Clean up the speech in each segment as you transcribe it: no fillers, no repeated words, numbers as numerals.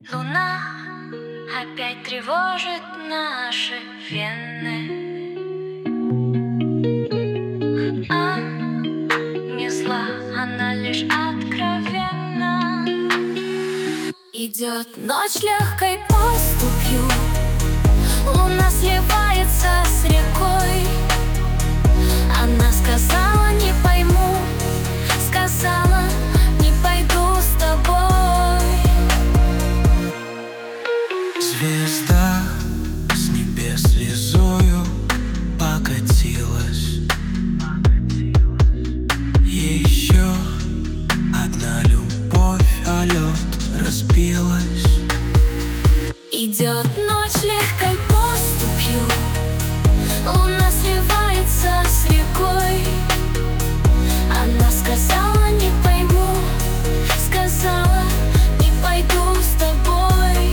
Луна опять тревожит наши вены. А не зла, она лишь откровенна. Идет ночь легкой поступью, луна сливается с рекой. Она сказала: не пойму, сказала: не пойду с тобой. Звезда с небес слезою покатилась. Еще одна любовь о лед разбилась. Идет ночь легкой поступью, луна сливается с рекой. Она сказала: не пойму, сказала: не пойду с тобой.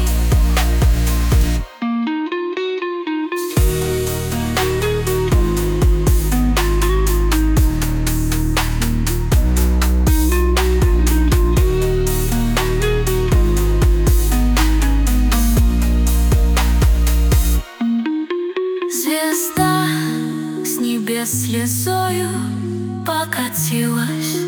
Звезда с небес слезою покатилась.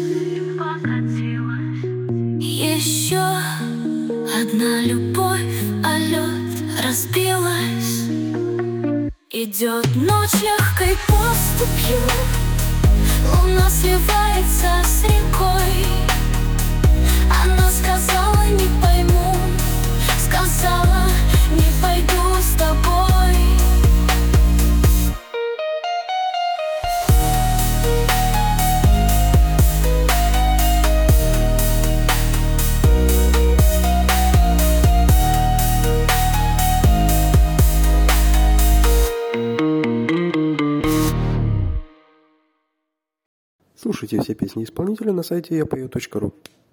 Еще одна любовь о лед разбилась. Идет ночь легкой поступью, луна сливается с рекой. Она сказала: не пойму, сказала: не пойду с тобой. Слушайте все песни исполнителя на сайте yapою.ru.